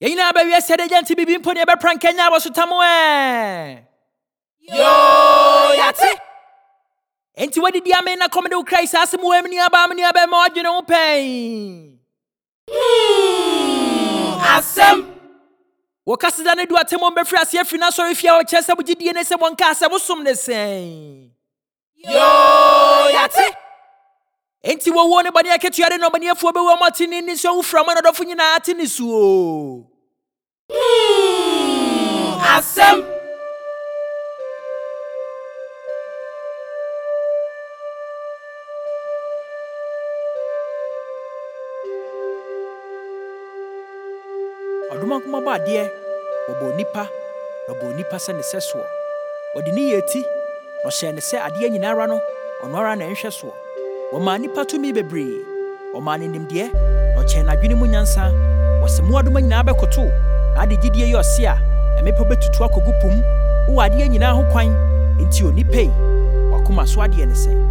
Yina ba wi ase de janti bibi mpo ne be prank nya abosotamo Yo yate enti wadi di ame na comedy Christ asemu amni aba amni aba ma odwene ho pen asem wo kasida ne du atemo be frɛ ase afri na sɔre fia wo kyerɛ sɛ bugidie ne sɛ bonka sɛ bosom ne sen yo yate enti wo ne bani aketuade no bani afuo be wo matini ni so ufra ma no dofo nyina atini suo asem Oduma kuma ba de obo nipa sɛ ne sɛso odi ne yeti no hyɛ ne sɛ ade nyina ara no ɔno ara na nhwɛ so wɔma nipa tumi bebre wɔma ne nimdeɛ ɔkyɛ na dwene mu nyansa wɔsɛmu adoma nyina bɛkoto ade gidie yɛ ɔse a ɛmepo betutu akogu pum wo ade nyina ho kwan enti onipa yi wakoma so ade ne sɛn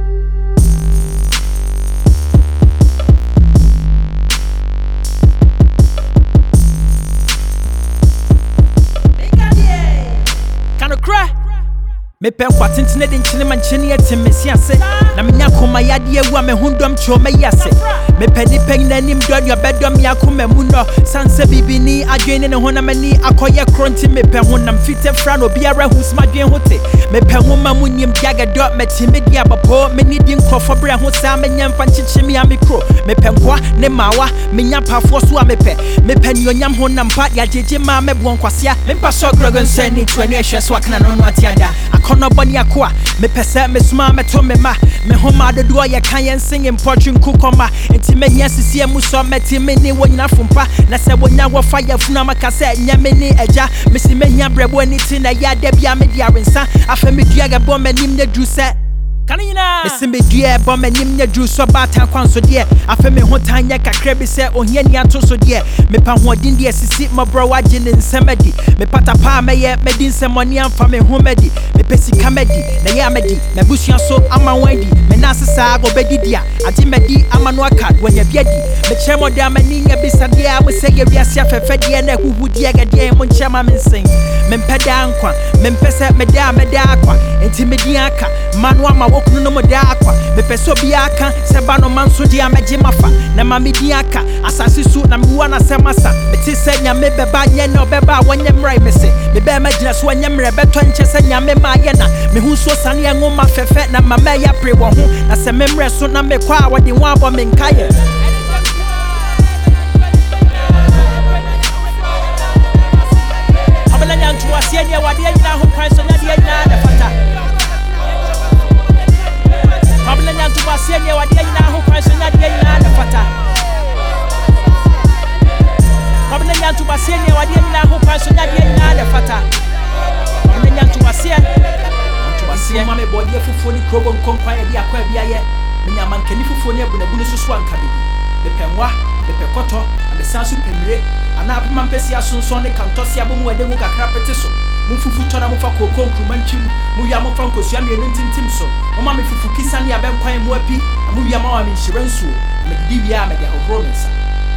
me pen kwatentene de nkyene mankyene atemesi ase na menya koma yade awu a me hundom kyo me yase me pedi pen na nim do ya bedom ya koma mu no sanse bibini adwene ne hona mani akoye kronti me pen honam fite fra no biara hus madwen hote me pen homa mu nim diaga do me timi dia bapo me ni di nkrofo bre ho sa me nyamfa nkyekye me amikro me pen kwa ne mawa menya pafo so a me pen yonyam honam pa ya jeje ma me bon kwasea me mpa so grogon sani twani ehwe so akana no no atiada kono boni akwa me pese me suma me to me ma me homa dodo ye kan yen singing portrait kukoma enti me nya sisi mu so meti me ni wonyina fompa na se wonya wo fire funa maka se nya me ni eja me si me nya brebo ani ti na ya da bia me dia rensa afa me dua ga bo manim na dru se kanina me si me dua bo manim na dru so batan kwan so de afa me ho tanya kakra bi se ohia ni ato so de me pa ho odin de sisi mo bro waje ne nsamadi me pata pa me ye medin semoni amfa me ho medi pesi kamedi na ya medi na busua so ama wandi me na sesa go bedidia ati medi ama no aka wanya biadi me chemo de amani nya bisade a we say wi ase afefe de na huhudi aga de mo nchema me nsen me mpeda ankwa me mpese me da akwa enti medi aka manu ama wokunu no mo da akwa me peso bi aka se ba no manso de amaje mafa na ma medi aka asase su na me hu na se masa me ti se nya me beba nye na obeba wanya mrai me se me be ma gina so wanya mrai beto nche se nya me ma na me hu so sane ngoma fefe na mama ya pre wo ho na se memre so na me kwa wode ho abo me nkaye abana nyantu asie ne wade nyina ho kwan so na de nyina na fata abana nyantu asie ne wade nyina ho kwan so na de nyina na fata abana nyantu asie ne wade nyina ho kwan so na de nyina na fata abana nyantu asie mama me body fufuo ni krobo nkonkwa ya bi akwa bia ye menya mankani fufuo ni abunabu so so anka bibi me penwa me pekoto me sansu pemire ana apema mpesi asonson ne kantosi abomu ade mu kakra pete so mu fufu tona mu fa kokon krumantwim mu ya mu fa nkosua me ntintim so mama me fufu kisani abenkwan mu api mu ya ma wa me nhyiransuo me di bia me de hohoro nsa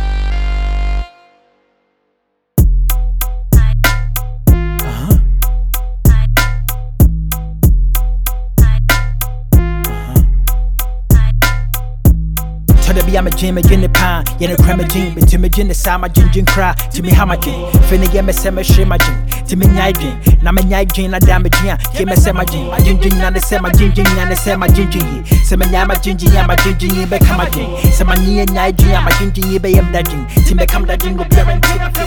be am a dream again the pan yen a crema dream but to me gin the sama gin cry to me how my dream finna get me say me shame my dream to me nyai dream na me nyai dream na damage ya ke me say my dream na the say my gin na the say my gin say me nyai my gin be come my dream say my nyai dream my gin be am that dream to me come that dream go guarantee